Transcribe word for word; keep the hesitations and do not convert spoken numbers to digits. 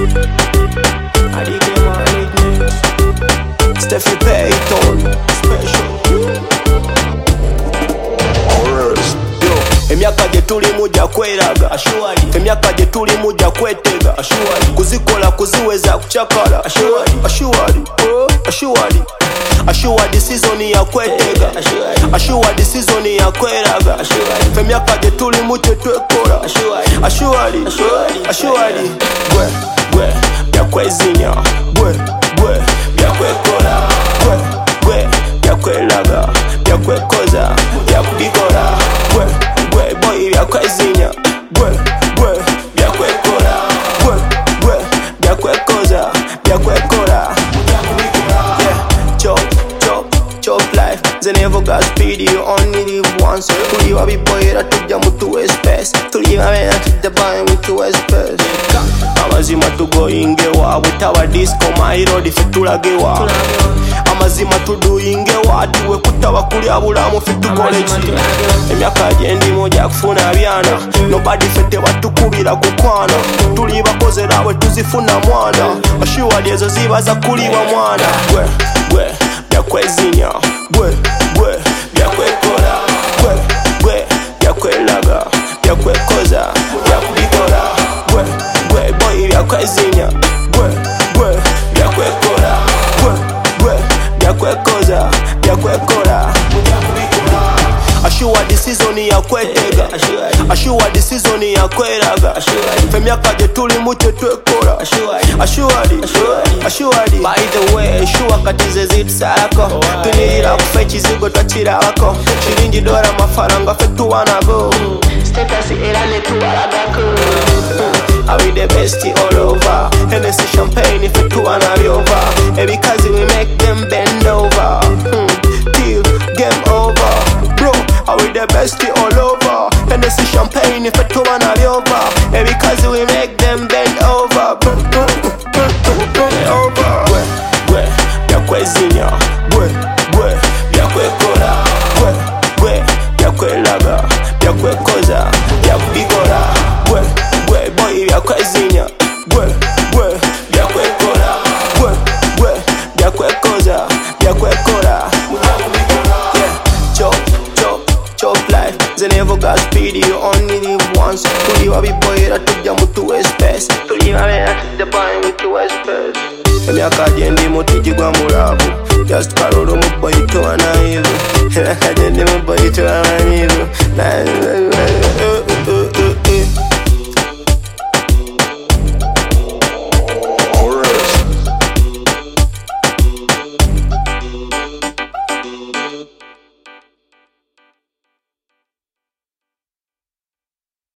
Steffi Payton special. Emyaka gye tulimu gya kweraga, emyaka gye tulimu gya kwetega, kuzikola kuziweza kucakala, ashuwali ashuwali ashuwali season ya kwetega, ashuwali season ya kweraga, emyaka gye tulimu kye twekola, ashuwali ashuwali gwe gwe byakwezinya, gwe gwe byakwekola, gwe gwe byakwelaga, byakwekoza, byakubikola, gwe gwe boy byakwezinya, gwe gwe byakwekola, gwe gwe byakwekoza, byakwekola. Yeah, chop chop chop life. They never got speed, you only live once. Tuliwa biboyera tujja mutuwe space, tuliwa bena tujja bayi mutuwe space. Amazima tugoyinge wa butawa disco my road fe tulagewa, amazima tuduyinge wa tuwe kutawa kulya bulamu fe tukolechi. Emyaka gyendimu gya kufuna byana, nobody fe tebatukubira kukwana, tuli bakozera bwe tuzifuna mwana, ashuwali ezo ziba za kuliwa mwana. Gwe gwe byakwezinya, gwe gwe byakwekola, gwe gwe byakwelaga, byakwekoza, byakubikola, gwe gwe boy byakwezinya, gwe gwe byakwekola, gwe gwe byakwekoza, byakwekola. Ashuwa the season ya kwetega, ashuwa the season ya kweraga, emyaka gye tulimu kye twekola, ashuwali ashuwali. By the way, shuwa katize zitsako, tunirira kufa ekizigo twakirako, shiringi dola amafaranga fe tuwanago, status era ne tuwalagako. I be the best all over, Hennessy champagne fe tuwanabyova, ebikazi we make them bend over, hmm. Till game over, bro. I be the best all over, Hennessy champagne fe tuwanabyova, ebikazi we make them bend over, over. Gwe gwe byakwezinya, gwe gwe byakwekola, gwe gwe byakwelaga, byakwekoza, byakubikola, gwe gwe boy byakwezinya, gwe gwe byakwekola, gwe gwe byakwekoza, byakwekola. Yeah, chop chop chop life. They never got speed, you only live once. Tuliwa biboyera tujja mutuwe space, tuliwa bena tujja bayi mutuwe space. Emyaka gyendimu tujigwa mulabu, just kalolo muboyi towa naivu, emyaka gyendimu boyi towa naivu.